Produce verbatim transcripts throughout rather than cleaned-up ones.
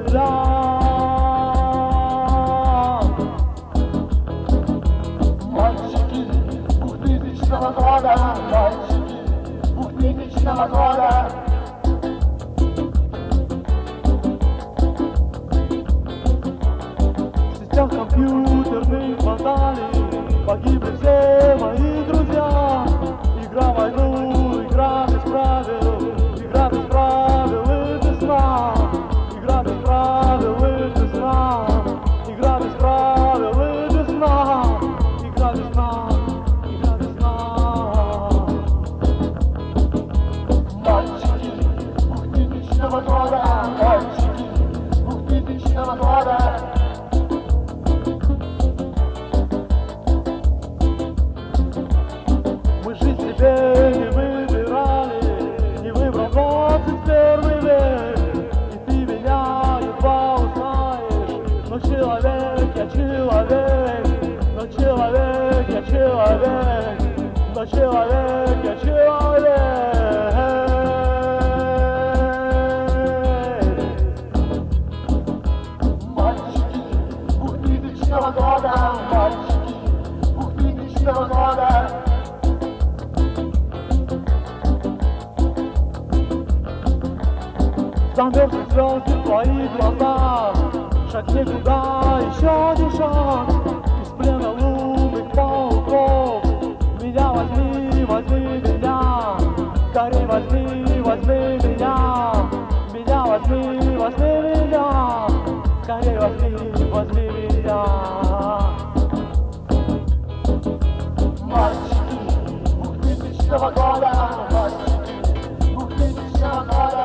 земля. Мальчики двухтысячного года, мальчики двухтысячного года. В сетях компьютерных фонтаней погибли все мои друзья. Игра в войну, игра без правил, игра без правил и без сна. Игра без правил и без сна, игра без правил и без сна, игра без сна, игра без сна. Мальчики двухтысячного года, мальчики двухтысячного года. Мы жизнь себе не выбирали, не выбрал двадцать первый век. И ты меня едва узнаешь, но человек я человек, но человек я человек, но человек я человек. Мальчики двухтысячного года, мальчики двухтысячного года. Замерзли звезды в твоих глазах, шагни туда, еще один шаг. Из плена лунных пауков меня возьми, возьми меня, скорей возьми, возьми меня, меня возьми, возьми меня, скорей возьми, возьми меня. Мальчики двухтысячного года, мальчики двухтысячного года.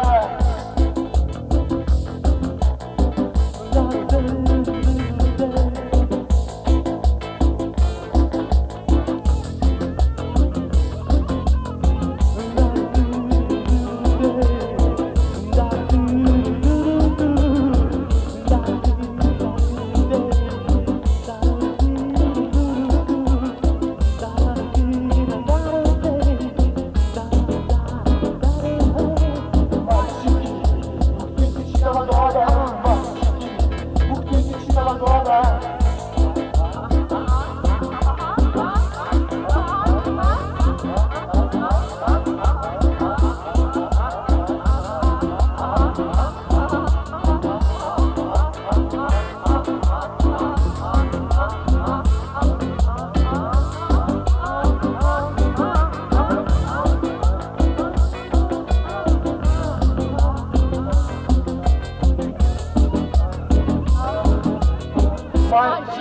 Bye.